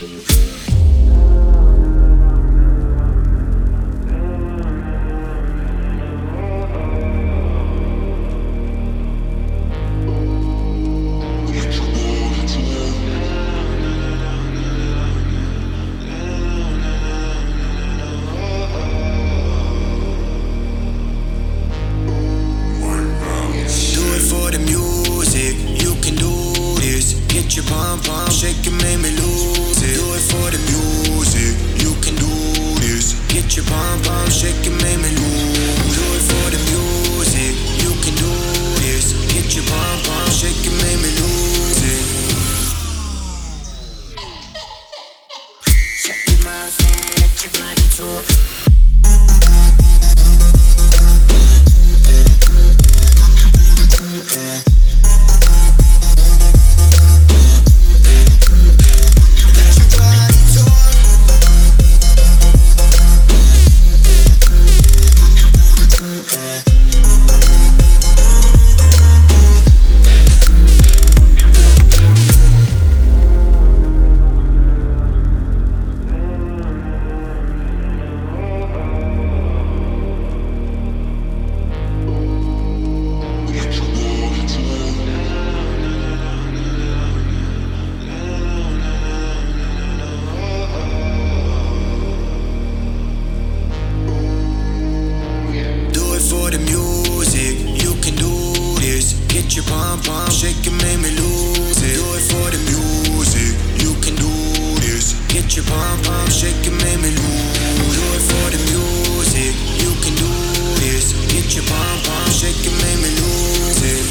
Get your pom pom shake and make me lose it. Do it for the music. You can do this. Get your pom pom shake and make me lose. Do it for the music. You can do this. Get your pom pom shake and make me lose it. Shut your mouth and let your body talk. Get your pom pom shake and make me lose it. Do it for the music. You can do this. Get your pom pom shake and make me lose. Do it for the music. You can do this. Get your pom pom shake and make me lose it.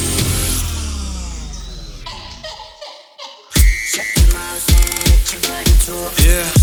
Shut your mouth and let your body talk. Yeah.